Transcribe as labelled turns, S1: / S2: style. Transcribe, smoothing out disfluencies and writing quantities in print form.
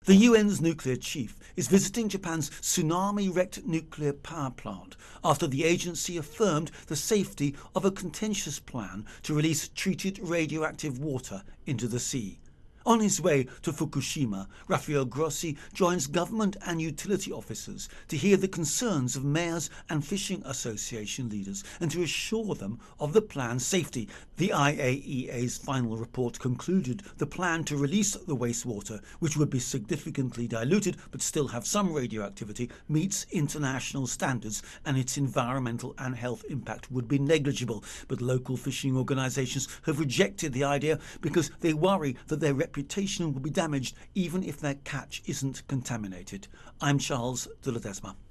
S1: The UN's nuclear chief is visiting Japan's tsunami-wrecked nuclear power plant after the agency affirmed the safety of a contentious plan to release treated radioactive water into the sea. On his way to Fukushima, Rafael Grossi joins government and utility officers to hear the concerns of mayors and fishing association leaders and to assure them of the plan's safety. The IAEA's final report concluded the plan to release the wastewater, which would be significantly diluted but still have some radioactivity, meets international standards and its environmental and health impact would be negligible. But local fishing organisations have rejected the idea because they worry that their reputation will be damaged even if their catch isn't contaminated. I'm Charles de Ledesma.